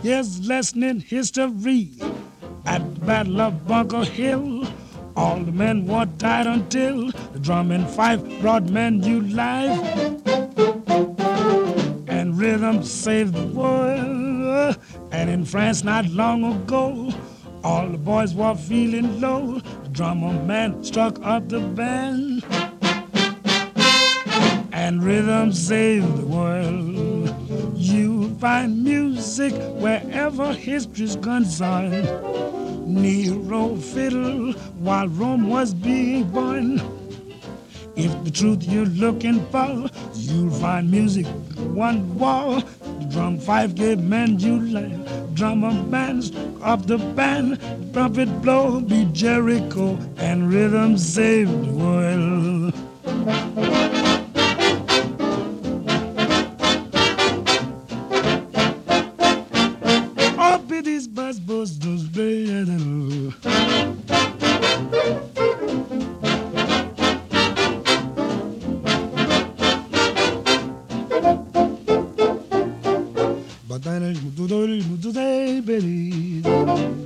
Here's a lesson in history. At the Battle of Bunker Hill, all the men were died until the drum and fife brought men new life, and rhythm saved the world. And in France not long ago, all the boys were feeling low. The drummer man struck up the band, and rhythm saved the world. You find music wherever history's concerned. Nero fiddled while Rome was being born. If the truth you're looking for, you'll find music one wall. The drum fife gave men new life. Drummer man struck up the band. The trumpet blow beat Jericho, and rhythm saved the world. Up it is buzz buzz those but then